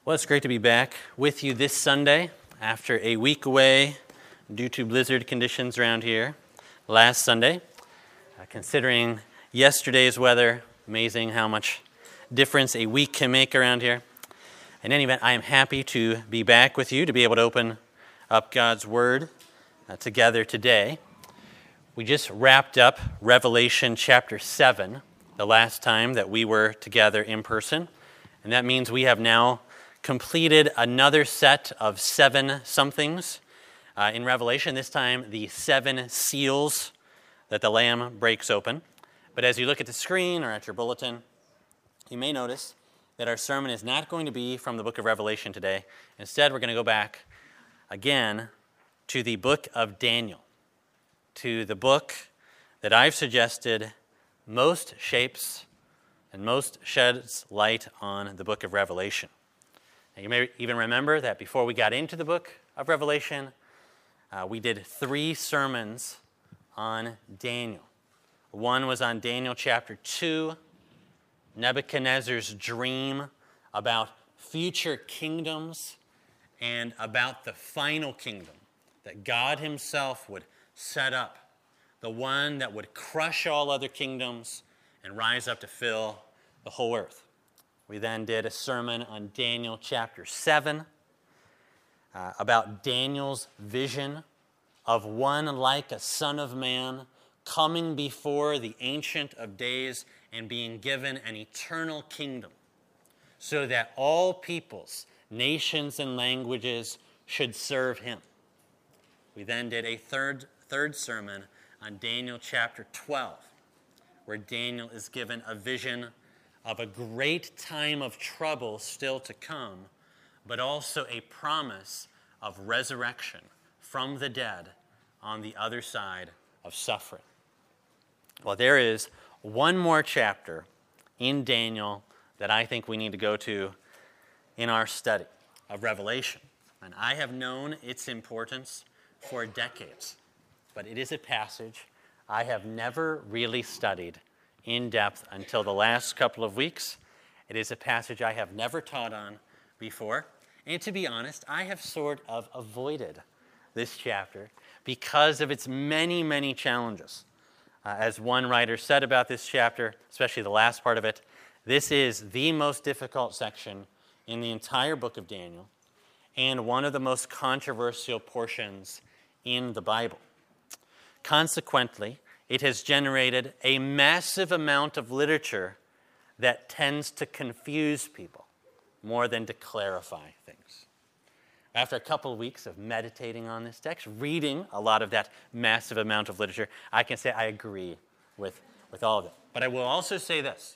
Well, it's great to be back with you this Sunday after a week away due to blizzard conditions around here. Last Sunday, considering yesterday's weather, amazing how much difference a week can make around here. In any event, I am happy to be back with you to be able to open up God's Word together today. We just wrapped up Revelation chapter 7, the last time that we were together in person, and that means we have now completed another set of 7 somethings in Revelation, this time the 7 seals that the Lamb breaks open. But as you look at the screen or at your bulletin, you may notice that our sermon is not going to be from the book of Revelation today. Instead, we're going to go back again to the book of Daniel, to the book that I've suggested most shapes and most sheds light on the book of Revelation. Now, you may even remember that before we got into the book of Revelation, we did 3 sermons on Daniel. One was on Daniel chapter 2, Nebuchadnezzar's dream about future kingdoms and about the final kingdom that God himself would set up, the one that would crush all other kingdoms and rise up to fill the whole earth. We then did a sermon on Daniel chapter 7 about Daniel's vision of one like a son of man coming before the Ancient of Days and being given an eternal kingdom so that all peoples, nations, and languages should serve him. We then did a third sermon on Daniel chapter 12, where Daniel is given a vision of a great time of trouble still to come, but also a promise of resurrection from the dead on the other side of suffering. Well, there is one more chapter in Daniel that I think we need to go to in our study of Revelation. And I have known its importance for decades, but it is a passage I have never really studied in depth until the last couple of weeks. It is a passage I have never taught on before. And to be honest, I have sort of avoided this chapter because of its many, many challenges. As one writer said about this chapter, especially the last part of it, this is the most difficult section in the entire book of Daniel and one of the most controversial portions in the Bible. Consequently, it has generated a massive amount of literature that tends to confuse people more than to clarify things. After a couple of weeks of meditating on this text, reading a lot of that massive amount of literature, I can say I agree with all of it. But I will also say this.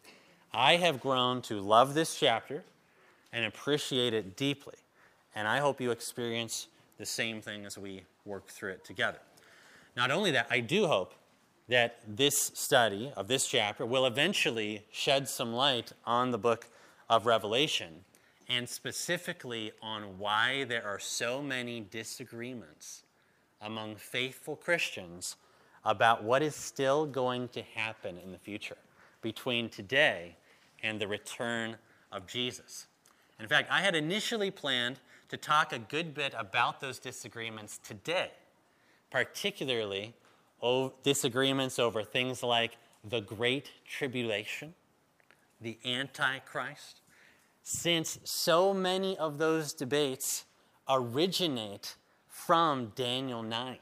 I have grown to love this chapter and appreciate it deeply. And I hope you experience the same thing as we work through it together. Not only that, I do hope that this study of this chapter will eventually shed some light on the book of Revelation, and specifically on why there are so many disagreements among faithful Christians about what is still going to happen in the future between today and the return of Jesus. In fact, I had initially planned to talk a good bit about those disagreements today, particularly disagreements over things like the Great Tribulation, the Antichrist, since so many of those debates originate from Daniel 9,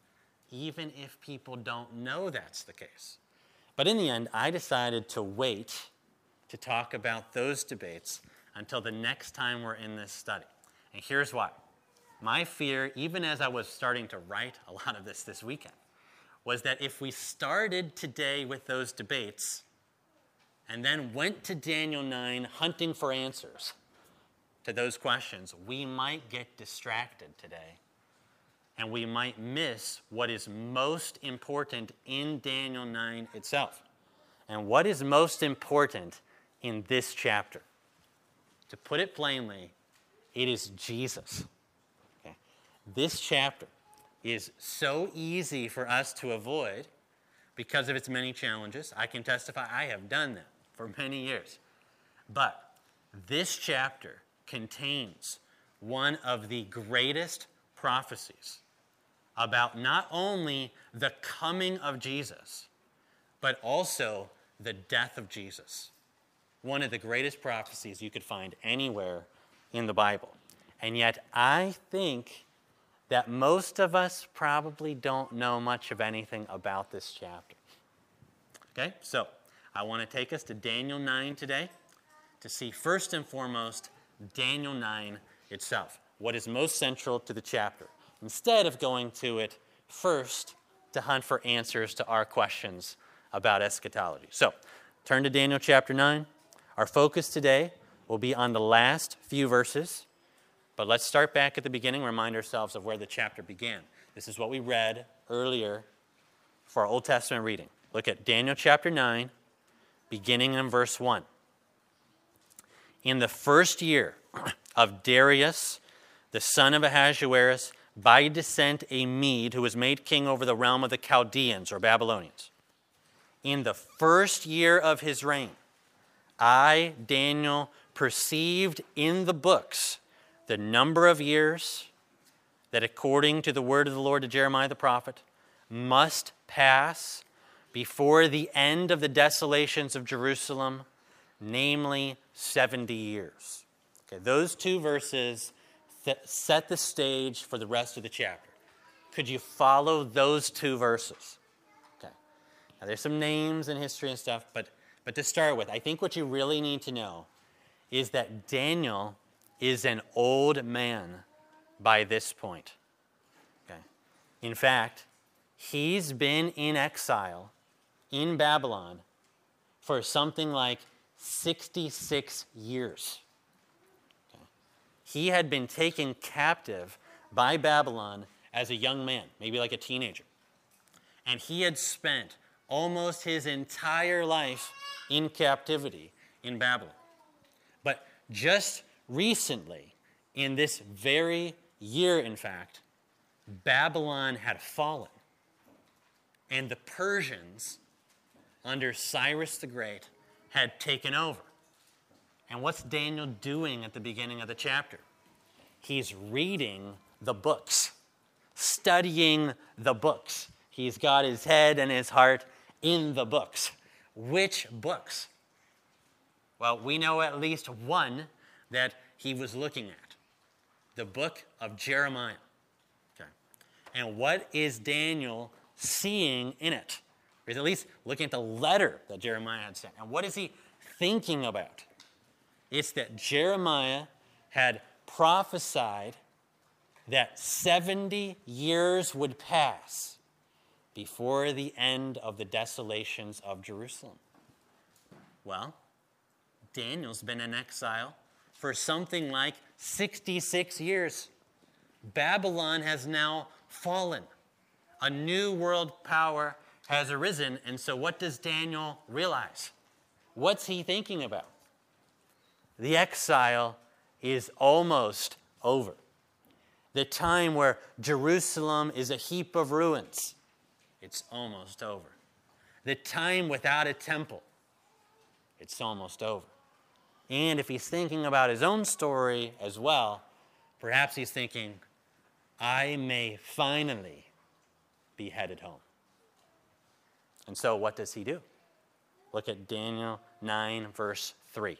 even if people don't know that's the case. But in the end, I decided to wait to talk about those debates until the next time we're in this study. And here's why. My fear, even as I was starting to write a lot of this weekend, was that if we started today with those debates and then went to Daniel 9 hunting for answers to those questions, we might get distracted today and we might miss what is most important in Daniel 9 itself. And what is most important in this chapter? To put it plainly, it is Jesus. Okay? This chapter is so easy for us to avoid because of its many challenges. I can testify I have done that for many years. But this chapter contains one of the greatest prophecies about not only the coming of Jesus, but also the death of Jesus. One of the greatest prophecies you could find anywhere in the Bible. And yet I think that most of us probably don't know much of anything about this chapter. Okay, so I want to take us to Daniel 9 today to see first and foremost Daniel 9 itself, what is most central to the chapter, instead of going to it first to hunt for answers to our questions about eschatology. So, turn to Daniel chapter 9. Our focus today will be on the last few verses, but let's start back at the beginning, remind ourselves of where the chapter began. This is what we read earlier for our Old Testament reading. Look at Daniel chapter 9, beginning in verse 1. In the first year of Darius, the son of Ahasuerus, by descent a Mede, who was made king over the realm of the Chaldeans or Babylonians. In the first year of his reign, I, Daniel, perceived in the books the number of years that, according to the word of the Lord to Jeremiah the prophet, must pass before the end of the desolations of Jerusalem, namely 70 years. Okay, those two verses set the stage for the rest of the chapter. Could you follow those two verses? Okay. Now there's some names and history and stuff, but to start with, I think what you really need to know is that Daniel is an old man by this point. Okay. In fact, he's been in exile in Babylon for something like 66 years. Okay. He had been taken captive by Babylon as a young man, maybe like a teenager. And he had spent almost his entire life in captivity in Babylon. But just recently, in this very year, in fact, Babylon had fallen. And the Persians, under Cyrus the Great, had taken over. And what's Daniel doing at the beginning of the chapter? He's reading the books, studying the books. He's got his head and his heart in the books. Which books? Well, we know at least one that he was looking at. The book of Jeremiah. Okay. And what is Daniel seeing in it? He's at least looking at the letter that Jeremiah had sent. And what is he thinking about? It's that Jeremiah had prophesied that 70 years would pass before the end of the desolations of Jerusalem. Well, Daniel's been in exile for something like 66 years. Babylon has now fallen. A new world power has arisen, and so what does Daniel realize? What's he thinking about? The exile is almost over. The time where Jerusalem is a heap of ruins, it's almost over. The time without a temple, it's almost over. And if he's thinking about his own story as well, perhaps he's thinking, I may finally be headed home. And so what does he do? Look at Daniel 9, verse 3.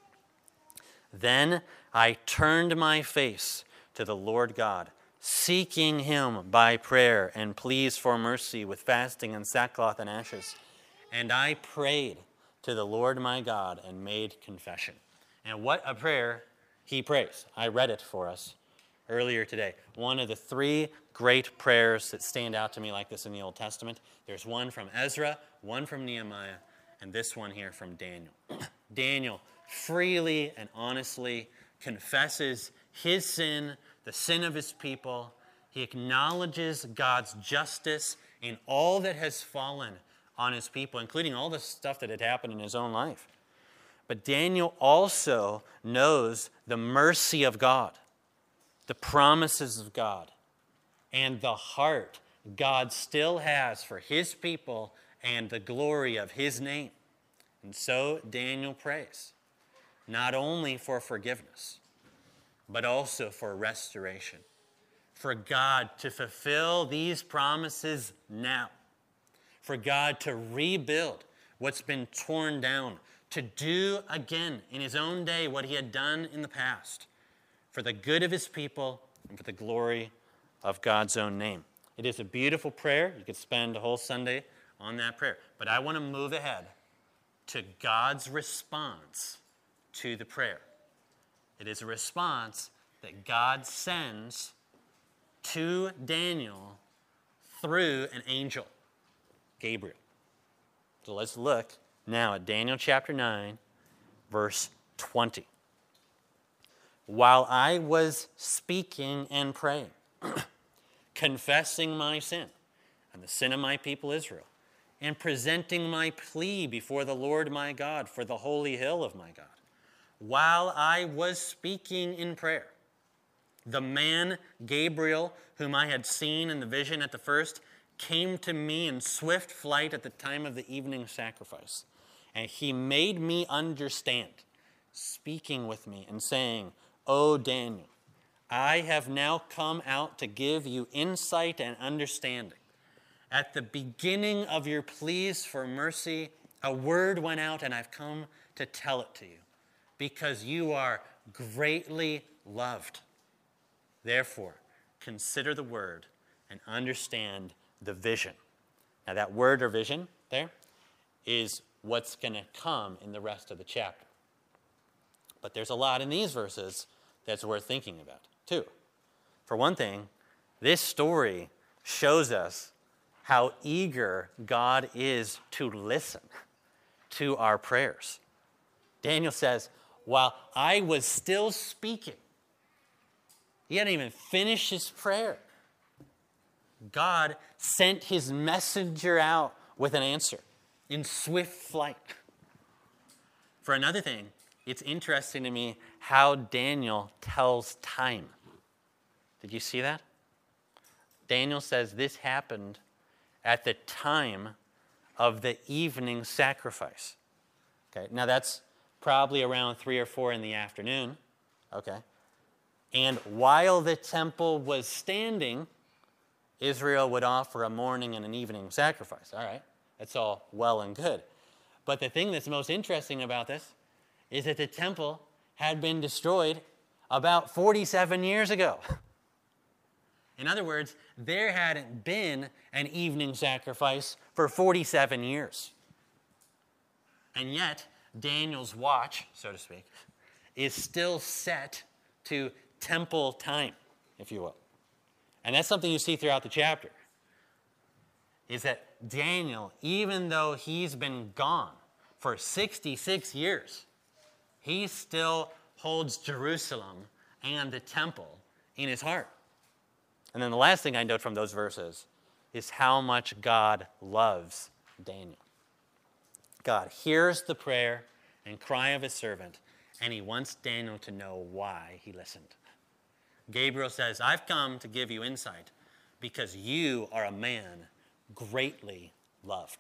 Then I turned my face to the Lord God, seeking him by prayer and pleas for mercy with fasting and sackcloth and ashes. And I prayed to the Lord my God and made confession. And what a prayer he prays. I read it for us earlier today. One of the three great prayers that stand out to me like this in the Old Testament. There's one from Ezra, one from Nehemiah, and this one here from Daniel. Daniel freely and honestly confesses his sin, the sin of his people. He acknowledges God's justice in all that has fallen on his people, including all the stuff that had happened in his own life. But Daniel also knows the mercy of God, the promises of God, and the heart God still has for his people and the glory of his name. And so Daniel prays, not only for forgiveness, but also for restoration. For God to fulfill these promises now. For God to rebuild what's been torn down. To do again in his own day what he had done in the past. For the good of his people and for the glory of God's own name. It is a beautiful prayer. You could spend a whole Sunday on that prayer. But I want to move ahead to God's response to the prayer. It is a response that God sends to Daniel through an angel, Gabriel. So let's look now at Daniel chapter 9, verse 20. While I was speaking and praying, confessing my sin and the sin of my people Israel, and presenting my plea before the Lord my God for the holy hill of my God, while I was speaking in prayer, the man Gabriel, whom I had seen in the vision at the first, came to me in swift flight at the time of the evening sacrifice. And he made me understand, speaking with me and saying, O Daniel, I have now come out to give you insight and understanding. At the beginning of your pleas for mercy, a word went out, and I've come to tell it to you, because you are greatly loved. Therefore, consider the word and understand the vision. Now, that word or vision there is what's going to come in the rest of the chapter. But there's a lot in these verses that's worth thinking about, too. For one thing, this story shows us how eager God is to listen to our prayers. Daniel says, while I was still speaking, he hadn't even finished his prayer, God sent his messenger out with an answer in swift flight. For another thing, it's interesting to me how Daniel tells time. Did you see that? Daniel says this happened at the time of the evening sacrifice. Okay, now that's probably around 3 or 4 in the afternoon. Okay. And while the temple was standing, Israel would offer a morning and an evening sacrifice. All right, that's all well and good. But the thing that's most interesting about this is that the temple had been destroyed about 47 years ago. In other words, there hadn't been an evening sacrifice for 47 years. And yet, Daniel's watch, so to speak, is still set to temple time, if you will. And that's something you see throughout the chapter, is that Daniel, even though he's been gone for 66 years, he still holds Jerusalem and the temple in his heart. And then the last thing I note from those verses is how much God loves Daniel. God hears the prayer and cry of his servant, and he wants Daniel to know why he listened. Gabriel says, I've come to give you insight because you are a man greatly loved.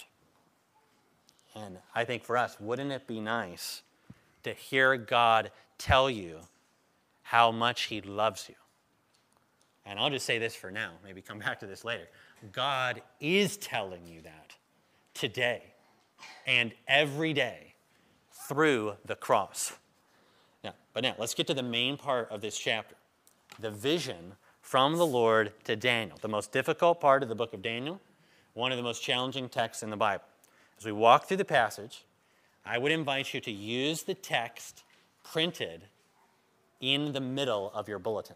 And I think for us, wouldn't it be nice to hear God tell you how much he loves you? And I'll just say this for now, maybe come back to this later. God is telling you that today and every day through the cross. But now, let's get to the main part of this chapter. The vision from the Lord to Daniel. The most difficult part of the book of Daniel. One of the most challenging texts in the Bible. As we walk through the passage, I would invite you to use the text printed in the middle of your bulletin.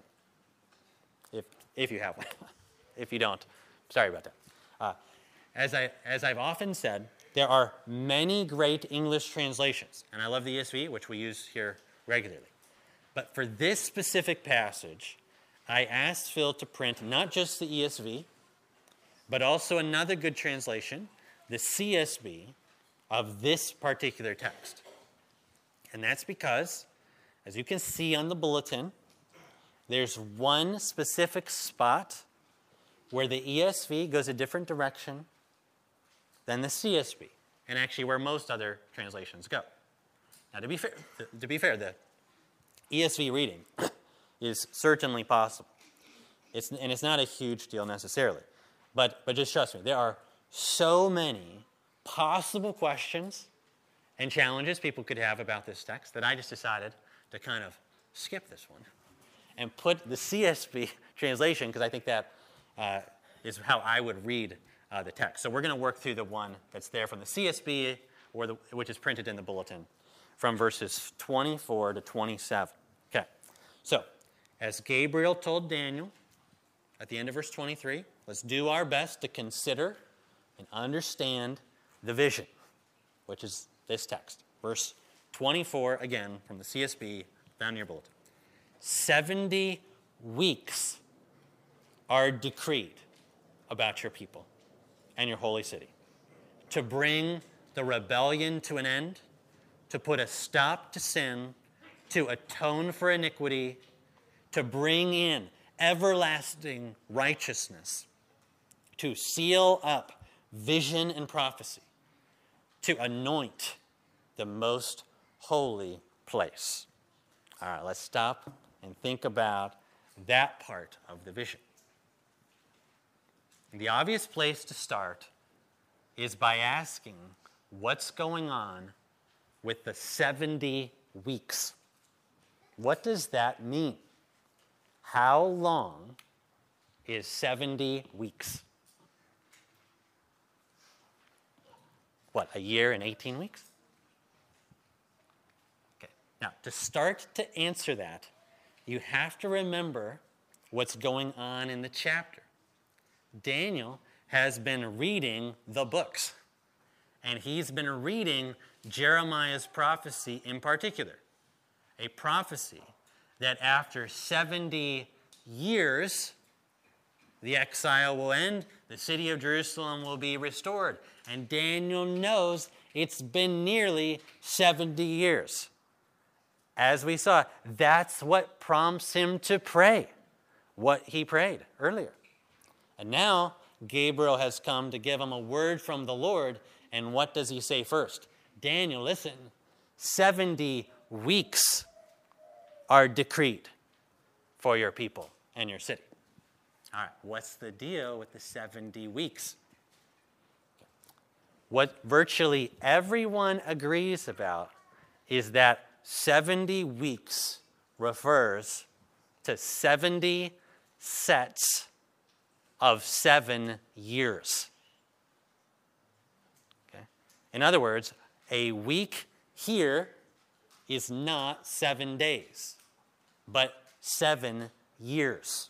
If you have one. If you don't, sorry about that. As I've often said, there are many great English translations, and I love the ESV, which we use here regularly. But for this specific passage, I asked Phil to print not just the ESV, but also another good translation, the CSB, of this particular text. And that's because, as you can see on the bulletin, there's one specific spot where the ESV goes a different direction than the CSB, and actually where most other translations go. Now, to be fair, the ESV reading is certainly possible. It's not a huge deal necessarily. But just trust me, there are so many possible questions and challenges people could have about this text that I just decided to kind of skip this one and put the CSB translation, because I think that is how I would read the text. So we're going to work through the one that's there from the CSB, which is printed in the bulletin, from verses 24 to 27. Okay, so as Gabriel told Daniel at the end of verse 23, let's do our best to consider and understand the vision, which is this text. Verse 24, again, from the CSB, found in your bulletin. 70 weeks are decreed about your people and your holy city, to bring the rebellion to an end, to put a stop to sin, to atone for iniquity, to bring in everlasting righteousness, to seal up vision and prophecy, to anoint the most holy place. All right, let's stop and think about that part of the vision. The obvious place to start is by asking what's going on with the 70 weeks. What does that mean? How long is 70 weeks? What, a year and 18 weeks? Okay. Now, to start to answer that, you have to remember what's going on in the chapter. Daniel has been reading the books, and he's been reading Jeremiah's prophecy in particular, a prophecy that after 70 years, the exile will end, the city of Jerusalem will be restored. And Daniel knows it's been nearly 70 years. As we saw, that's what prompts him to pray what he prayed earlier. And now, Gabriel has come to give him a word from the Lord, and what does he say first? Daniel, listen, 70 weeks are decreed for your people and your city. All right, what's the deal with the 70 weeks? What virtually everyone agrees about is that 70 weeks refers to 70 sets of 7 years. Okay? In other words, a week here is not 7 days, but 7 years.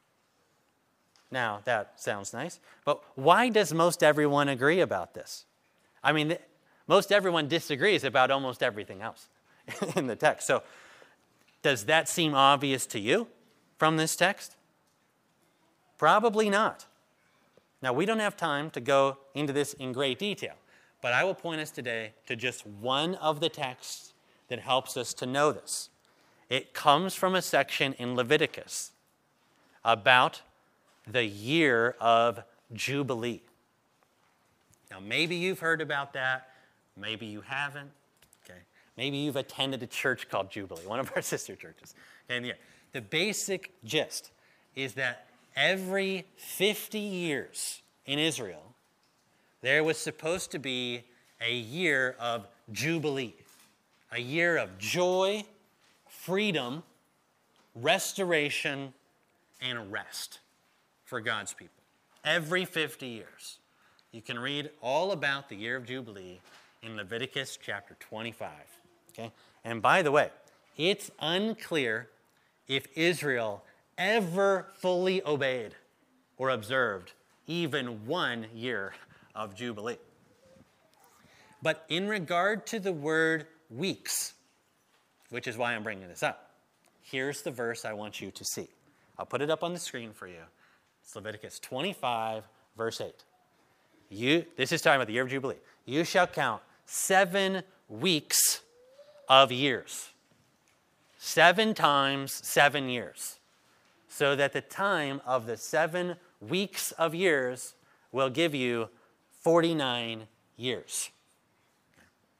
Now, that sounds nice, but why does most everyone agree about this? I mean, most everyone disagrees about almost everything else in the text. So, does that seem obvious to you from this text? Probably not. Now, we don't have time to go into this in great detail, but I will point us today to just one of the texts that helps us to know this. It comes from a section in Leviticus about the year of Jubilee. Now, maybe you've heard about that. Maybe you haven't. Okay. Maybe you've attended a church called Jubilee, one of our sister churches. And yeah, the basic gist is that every 50 years in Israel, there was supposed to be a year of Jubilee, a year of joy, freedom, restoration, and rest for God's people. Every 50 years. You can read all about the year of Jubilee in Leviticus chapter 25. Okay? And by the way, it's unclear if Israel ever fully obeyed or observed even 1 year of Jubilee. But in regard to the word weeks, which is why I'm bringing this up, here's the verse I want you to see. I'll put it up on the screen for you. It's Leviticus 25, verse 8. This is talking about the year of Jubilee. You shall count 7 weeks of years. 7 times 7 years. So that the time of the 7 weeks of years will give you 49 years.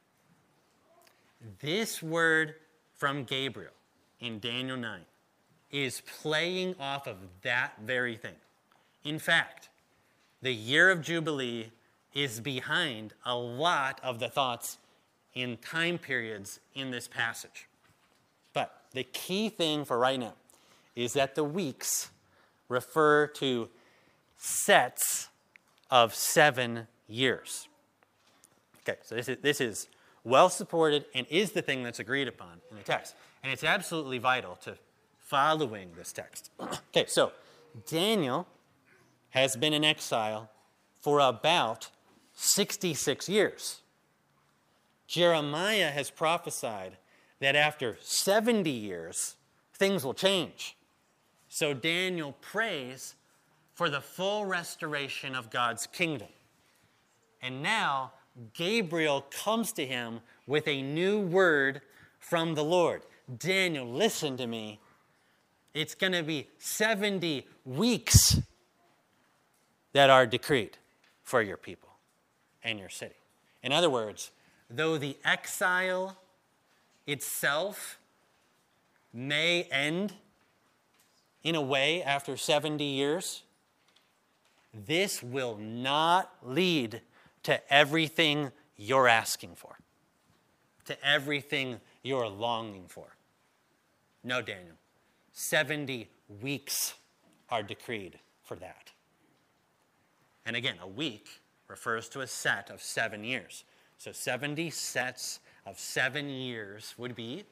This word from Gabriel in Daniel 9 is playing off of that very thing. In fact, the year of Jubilee is behind a lot of the thoughts in time periods in this passage. But the key thing for right now is that the weeks refer to sets of 7 years. Okay, so this is well supported and is the thing that's agreed upon in the text. And it's absolutely vital to following this text. Okay, so Daniel has been in exile for about 66 years. Jeremiah has prophesied that after 70 years, things will change. So Daniel prays for the full restoration of God's kingdom. And now Gabriel comes to him with a new word from the Lord. Daniel, listen to me. It's going to be 70 weeks that are decreed for your people and your city. In other words, though the exile itself may end in a way after 70 years, this will not lead to everything you're asking for, to everything you're longing for. No, Daniel. 70 weeks are decreed for that. And again, a week refers to a set of 7 years. So 70 sets of 7 years would be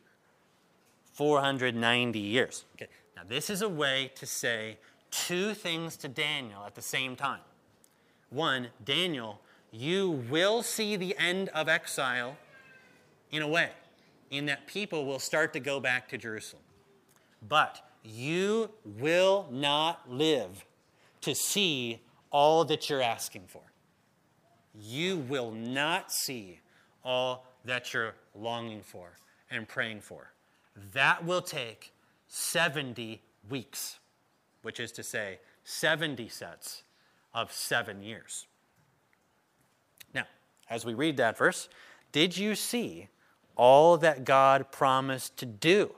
490 years. Okay. Now, this is a way to say two things to Daniel at the same time. One, Daniel, you will see the end of exile in a way, in that people will start to go back to Jerusalem. But you will not live to see all that you're asking for. You will not see all that you're longing for and praying for. That will take 70 weeks, which is to say 70 sets of 7 years. Now, as we read that verse, did you see all that God promised to do?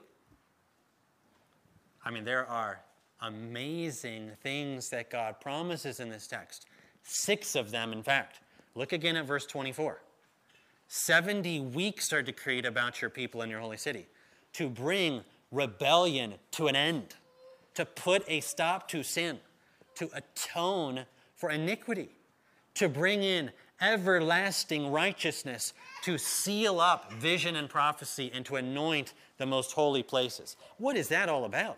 I mean, there are amazing things that God promises in this text. 6 of them, in fact. Look again at verse 24. 70 weeks are decreed about your people and your holy city to bring rebellion to an end, to put a stop to sin, to atone for iniquity, to bring in everlasting righteousness, to seal up vision and prophecy, and to anoint the most holy places. What is that all about?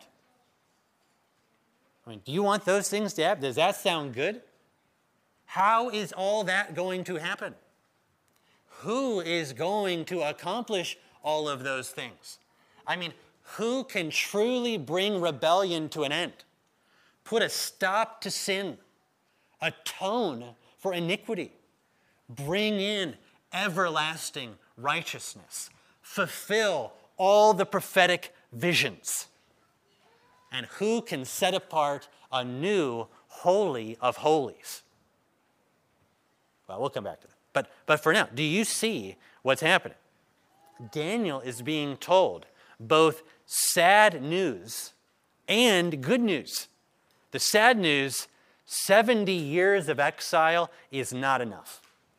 I mean, do you want those things to happen? Does that sound good? How is all that going to happen? Who is going to accomplish all of those things? I mean, who can truly bring rebellion to an end? Put a stop to sin, atone for iniquity, bring in everlasting righteousness, fulfill all the prophetic visions. And who can set apart a new Holy of Holies? Well, we'll come back to that. But for now, do you see what's happening? Daniel is being told both sad news and good news. The sad news, 70 years of exile is not enough.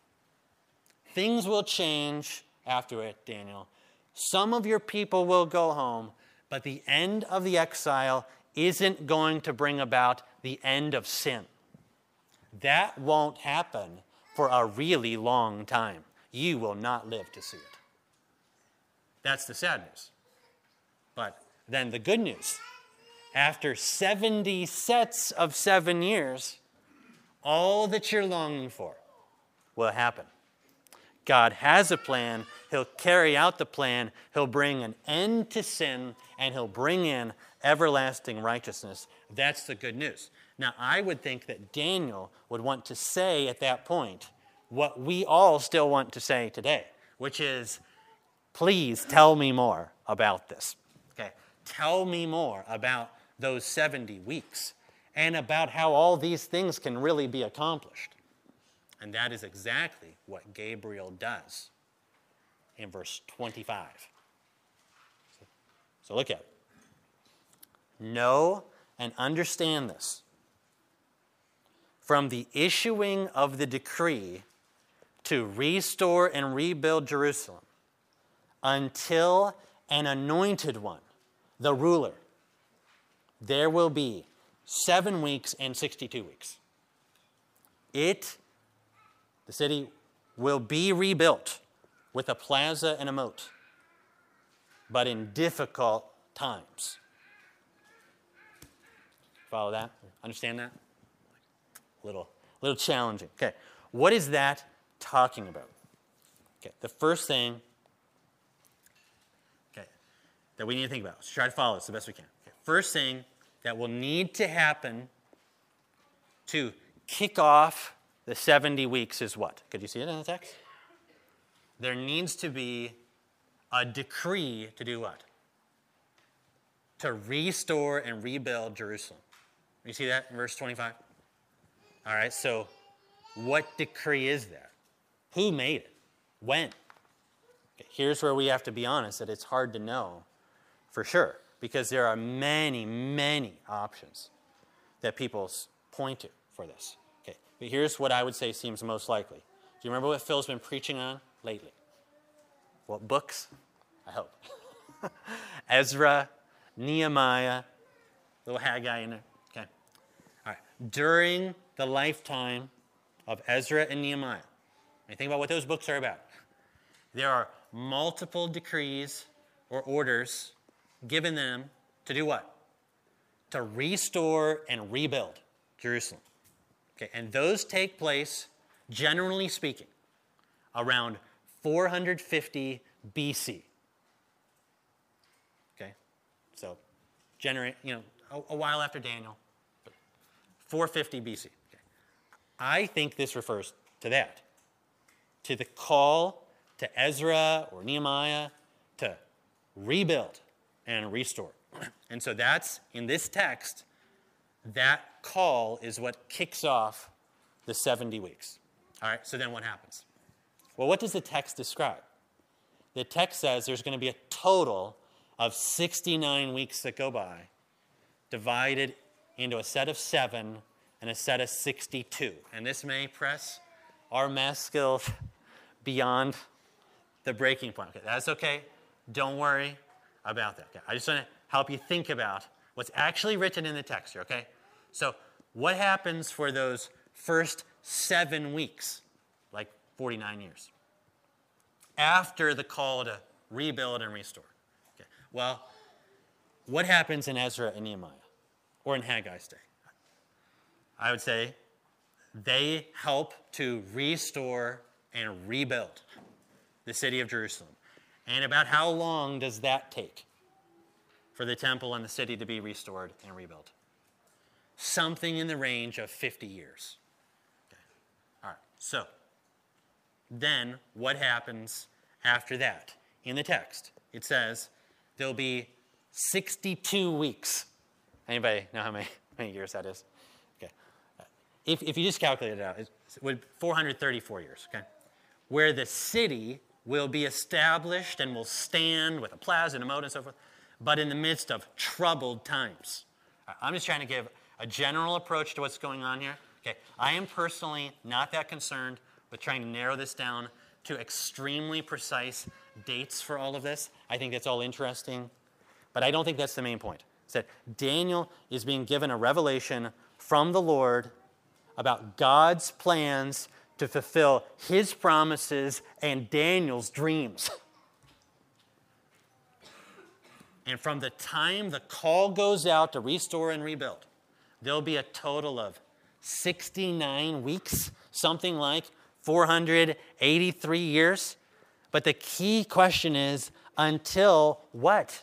Things will change after it, Daniel. Some of your people will go home, but the end of the exile isn't going to bring about the end of sin. That won't happen for a really long time. You will not live to see it. That's the sad news. But then the good news. After 70 sets of 7 years, all that you're longing for will happen. God has a plan. He'll carry out the plan. He'll bring an end to sin, and he'll bring in everlasting righteousness. That's the good news. Now, I would think that Daniel would want to say at that point what we all still want to say today, which is, please tell me more about this. Okay, tell me more about those 70 weeks and about how all these things can really be accomplished. And that is exactly what Gabriel does in verse 25. So look at it. Know and understand this. From the issuing of the decree to restore and rebuild Jerusalem until an anointed one, the ruler, there will be 7 weeks and 62 weeks. The city, will be rebuilt with a plaza and a moat, but in difficult times. Follow that? Understand that? Little challenging. Okay, what is that talking about? Okay, the first thing that we need to think about. Let's try to follow this the best we can. Okay, first thing that will need to happen to kick off the 70 weeks is what? Could you see it in the text? There needs to be a decree to do what? To restore and rebuild Jerusalem. You see that in verse 25? All right, so what decree is that? Who made it? When? Okay, here's where we have to be honest that it's hard to know for sure, because there are many, many options that people point to for this. Okay, but here's what I would say seems most likely. Do you remember what Phil's been preaching on lately? What books? I hope. Ezra, Nehemiah, little Haggai in there. Okay. All right. During the lifetime of Ezra and Nehemiah, and think about what those books are about. There are multiple decrees or orders given them to do what? To restore and rebuild Jerusalem. Okay, and those take place, generally speaking, around 450 BC. Okay, so a while after Daniel, 450 BC. Okay. I think this refers to that, to the call to Ezra or Nehemiah to rebuild and restore. And so that's, in this text, that call is what kicks off the 70 weeks. All right, so then what happens? Well, what does the text describe? The text says there's going to be a total of 69 weeks that go by, divided into a set of 7 and a set of 62. And this may press our math skills beyond the breaking point. Okay, that's okay. Don't worry about that. Okay, I just want to help you think about what's actually written in the text here, okay? So what happens for those first 7 weeks, like 49 years, after the call to rebuild and restore? Okay. Well, what happens in Ezra and Nehemiah, or in Haggai's day? I would say they help to restore and rebuild the city of Jerusalem. And about how long does that take for the temple and the city to be restored and rebuilt? Something in the range of 50 years. Okay. All right, so then what happens after that? In the text, it says there'll be 62 weeks. Anybody know how many years that is? Okay. If you just calculate it out, it would 434 years, okay? Where the city will be established and will stand with a plaza and a moat and so forth, but in the midst of troubled times. I'm just trying to give a general approach to what's going on here. Okay, I am personally not that concerned with trying to narrow this down to extremely precise dates for all of this. I think that's all interesting, but I don't think that's the main point. It's that Daniel is being given a revelation from the Lord about God's plans to fulfill his promises and Daniel's dreams. And from the time the call goes out to restore and rebuild, there'll be a total of 69 weeks, something like 483 years. But the key question is, until what?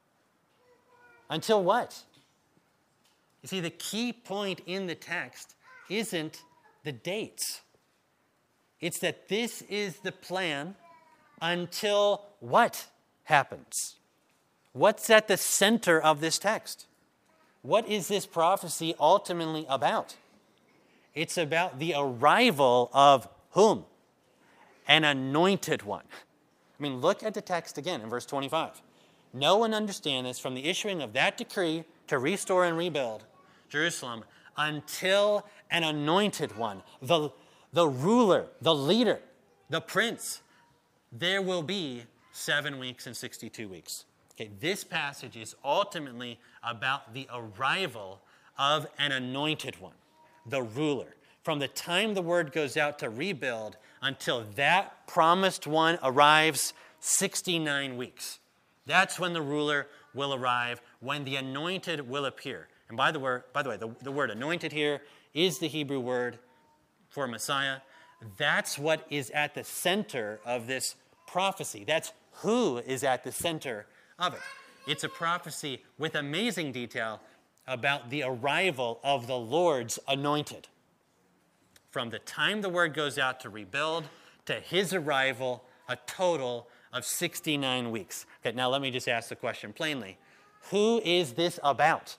Until what? You see, the key point in the text isn't the dates. It's that this is the plan until what happens? What's at the center of this text? What is this prophecy ultimately about? It's about the arrival of whom? An anointed one. I mean, look at the text again in verse 25. Know and understand this, from the issuing of that decree to restore and rebuild Jerusalem until an anointed one, the ruler, the leader, the prince, there will be 7 weeks and 62 weeks. Okay, this passage is ultimately about the arrival of an anointed one, the ruler. From the time the word goes out to rebuild until that promised one arrives, 69 weeks. That's when the ruler will arrive, when the anointed will appear. And by the way, the word anointed here is the Hebrew word for Messiah. That's what is at the center of this prophecy. That's who is at the center of it. It's a prophecy with amazing detail about the arrival of the Lord's anointed. From the time the word goes out to rebuild to his arrival, a total of 69 weeks. Okay, now let me just ask the question plainly. Who is this about?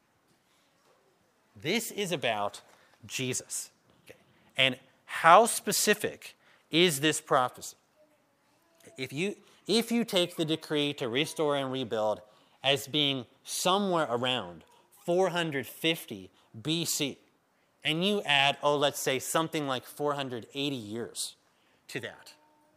This is about Jesus. Okay. And how specific is this prophecy? If you take the decree to restore and rebuild as being somewhere around 450 BC, and you add, let's say something like 480 years to that,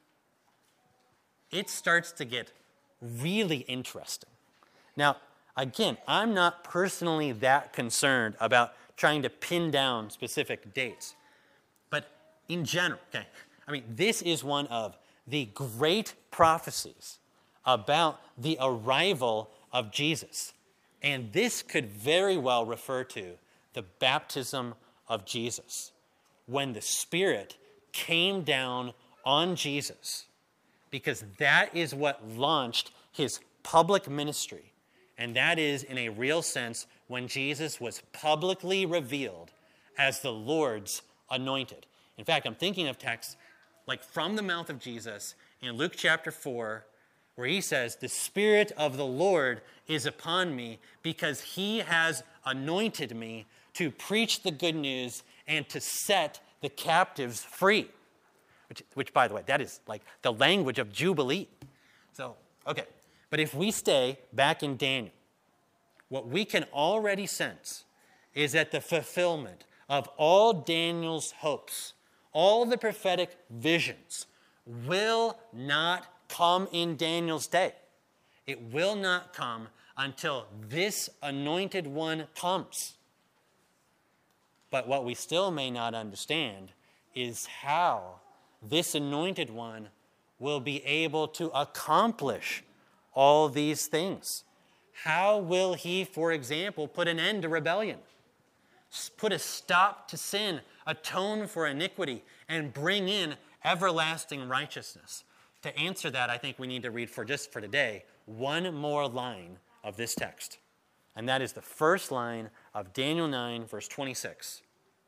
it starts to get really interesting. Now, again, I'm not personally that concerned about trying to pin down specific dates. But in general, okay, this is one of the great prophecies about the arrival of Jesus. And this could very well refer to the baptism of Jesus, when the Spirit came down on Jesus, because that is what launched his public ministry. And that is, in a real sense, when Jesus was publicly revealed as the Lord's anointed. In fact, I'm thinking of texts like from the mouth of Jesus in Luke chapter 4, where he says, "The Spirit of the Lord is upon me because he has anointed me to preach the good news and to set the captives free." Which, by the way, that is like the language of Jubilee. So, okay. But if we stay back in Daniel, what we can already sense is that the fulfillment of all Daniel's hopes, all the prophetic visions, will not come in Daniel's day. It will not come until this anointed one comes. But what we still may not understand is how this anointed one will be able to accomplish all these things. How will he, for example, put an end to rebellion, put a stop to sin, atone for iniquity, and bring in everlasting righteousness? To answer that, I think we need to read for today one more line of this text. And that is the first line of Daniel 9, verse 26.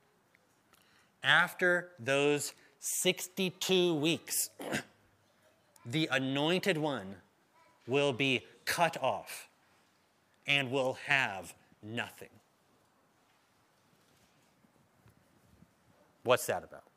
After those 62 weeks, the anointed one will be cut off and will have nothing. What's that about?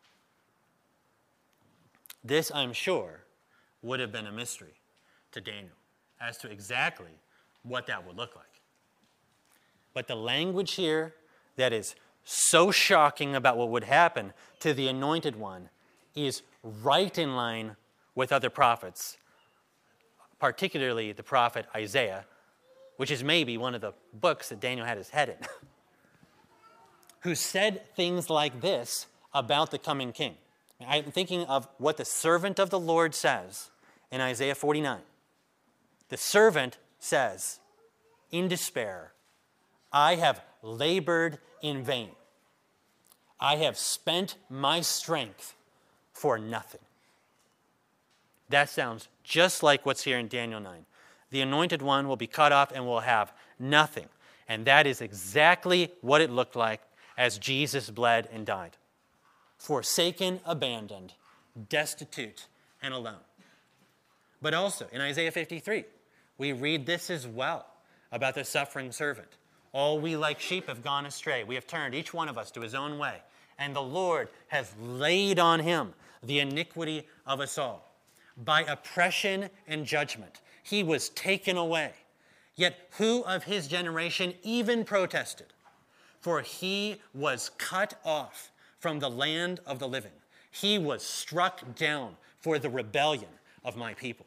This, I'm sure, would have been a mystery to Daniel as to exactly what that would look like. But the language here that is so shocking about what would happen to the anointed one is right in line with other prophets, particularly the prophet Isaiah, which is maybe one of the books that Daniel had his head in, who said things like this about the coming king. I'm thinking of what the servant of the Lord says in Isaiah 49. The servant says, in despair, "I have labored in vain. I have spent my strength for nothing." That sounds just like what's here in Daniel 9. The anointed one will be cut off and will have nothing. And that is exactly what it looked like as Jesus bled and died. Forsaken, abandoned, destitute, and alone. But also in Isaiah 53, we read this as well about the suffering servant. "All we like sheep have gone astray. We have turned each one of us to his own way. And the Lord has laid on him the iniquity of us all. By oppression and judgment, he was taken away. Yet who of his generation even protested? For he was cut off from the land of the living. He was struck down for the rebellion of my people.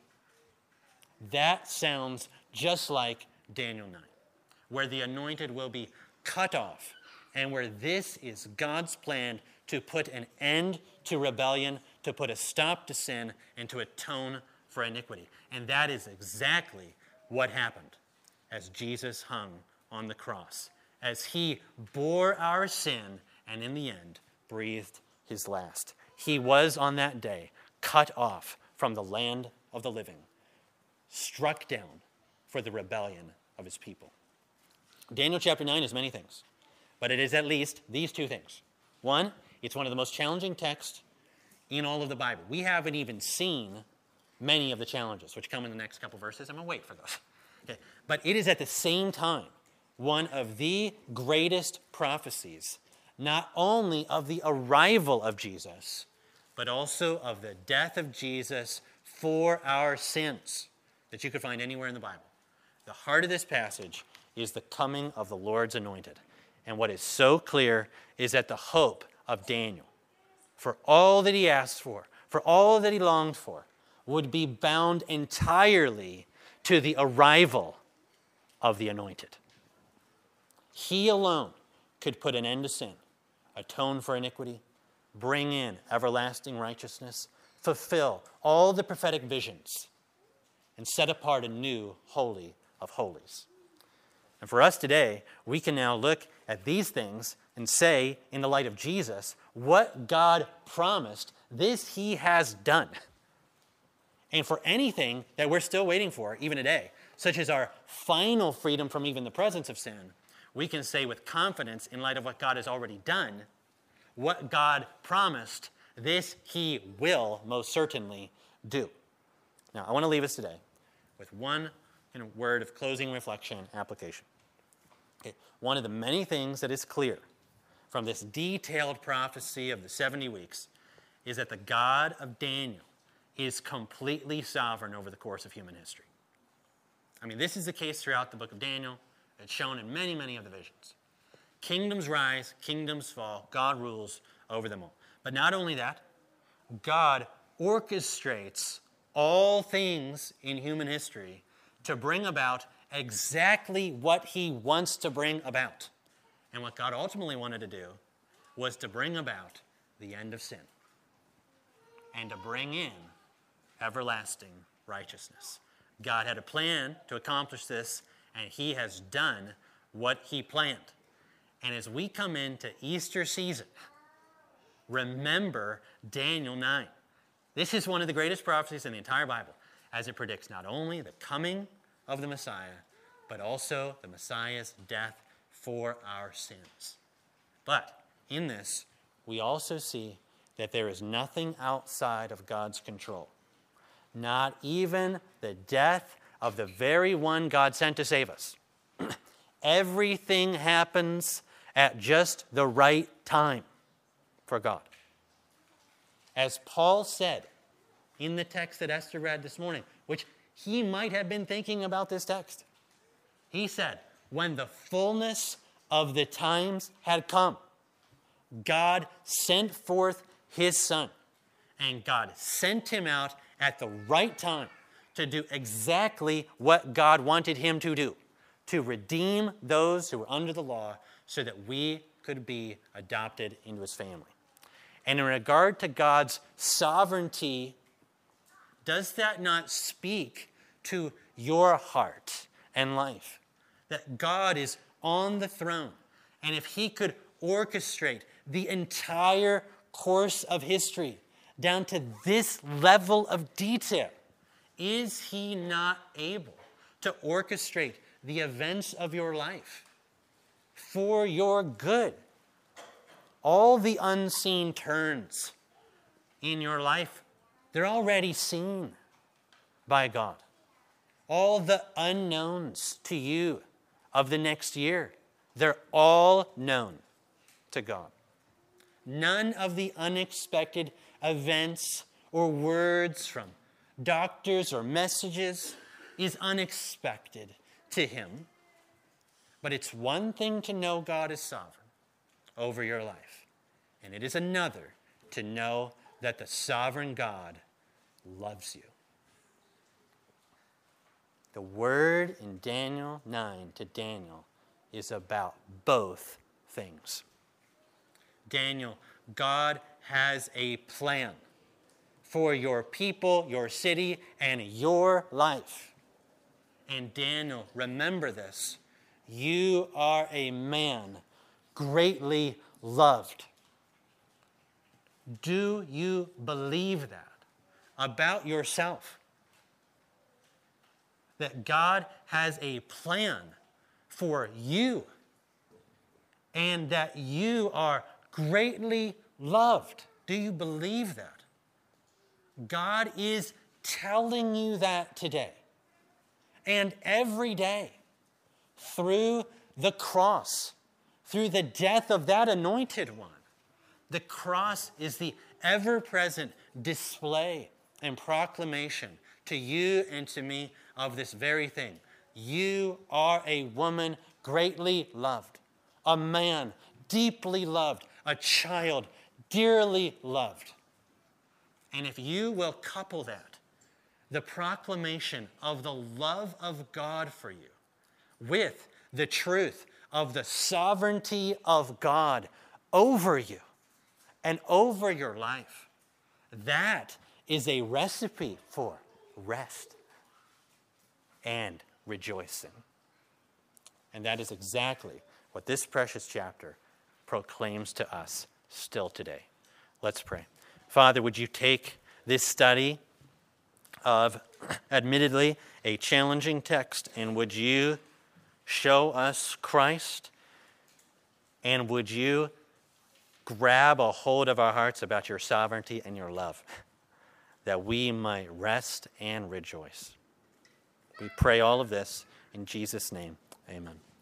That sounds just like Daniel 9, where the anointed will be cut off, and where this is God's plan to put an end to rebellion, to put a stop to sin, and to atone for iniquity. And that is exactly what happened as Jesus hung on the cross, as he bore our sin and in the end breathed his last. He was on that day cut off from the land of the living, struck down for the rebellion of his people. Daniel chapter 9 is many things, but it is at least these two things. One, it's one of the most challenging texts in all of the Bible. We haven't even seen many of the challenges, which come in the next couple verses. I'm going to wait for those. Okay. But it is at the same time one of the greatest prophecies, not only of the arrival of Jesus, but also of the death of Jesus for our sins that you could find anywhere in the Bible. The heart of this passage is the coming of the Lord's anointed. And what is so clear is that the hope of Daniel, for all that he asked for all that he longed for, would be bound entirely to the arrival of the anointed. He alone could put an end to sin, atone for iniquity, bring in everlasting righteousness, fulfill all the prophetic visions, and set apart a new Holy of Holies. And for us today, we can now look at these things and say, in the light of Jesus, what God promised, this he has done. And for anything that we're still waiting for, even today, such as our final freedom from even the presence of sin, we can say with confidence, in light of what God has already done, what God promised, this he will most certainly do. Now, I want to leave us today with one word of closing reflection application. Okay. One of the many things that is clear from this detailed prophecy of the 70 weeks is that the God of Daniel is completely sovereign over the course of human history. I mean, this is the case throughout the book of Daniel. It's shown in many, many of the visions. Kingdoms rise, kingdoms fall. God rules over them all. But not only that, God orchestrates all things in human history to bring about exactly what he wants to bring about. And what God ultimately wanted to do was to bring about the end of sin and to bring in everlasting righteousness. God had a plan to accomplish this, and he has done what he planned. And as we come into Easter season, remember Daniel 9. This is one of the greatest prophecies in the entire Bible, as it predicts not only the coming of the Messiah, but also the Messiah's death for our sins. But in this, we also see that there is nothing outside of God's control. Not even the death of the very one God sent to save us. Everything happens at just the right time for God. As Paul said in the text that Esther read this morning, which he might have been thinking about this text. He said, when the fullness of the times had come, God sent forth his Son, and God sent him out at the right time to do exactly what God wanted him to do, to redeem those who were under the law so that we could be adopted into his family. And in regard to God's sovereignty, does that not speak to your heart and life? That God is on the throne, and if he could orchestrate the entire course of history down to this level of detail, is he not able to orchestrate the events of your life for your good? All the unseen turns in your life, they're already seen by God. All the unknowns to you of the next year, they're all known to God. None of the unexpected events or words from doctors or messages is unexpected to him, but it's one thing to know God is sovereign over your life, and it is another to know that the sovereign God loves you. The word in Daniel 9 to Daniel is about both things. Daniel, God has a plan for your people, your city, and your life. And Daniel, remember this. You are a man greatly loved. Do you believe that about yourself? That God has a plan for you and that you are greatly loved. Do you believe that? God is telling you that today and every day through the cross, through the death of that anointed one. The cross is the ever-present display and proclamation to you and to me of this very thing. You are a woman greatly loved, a man deeply loved, a child dearly loved. And if you will couple that, the proclamation of the love of God for you, with the truth of the sovereignty of God over you and over your life, that is a recipe for rest and rejoicing. And that is exactly what this precious chapter proclaims to us still today. Let's pray. Father, would you take this study of admittedly a challenging text, and would you show us Christ, and would you grab a hold of our hearts about your sovereignty and your love, that we might rest and rejoice. We pray all of this in Jesus' name. Amen.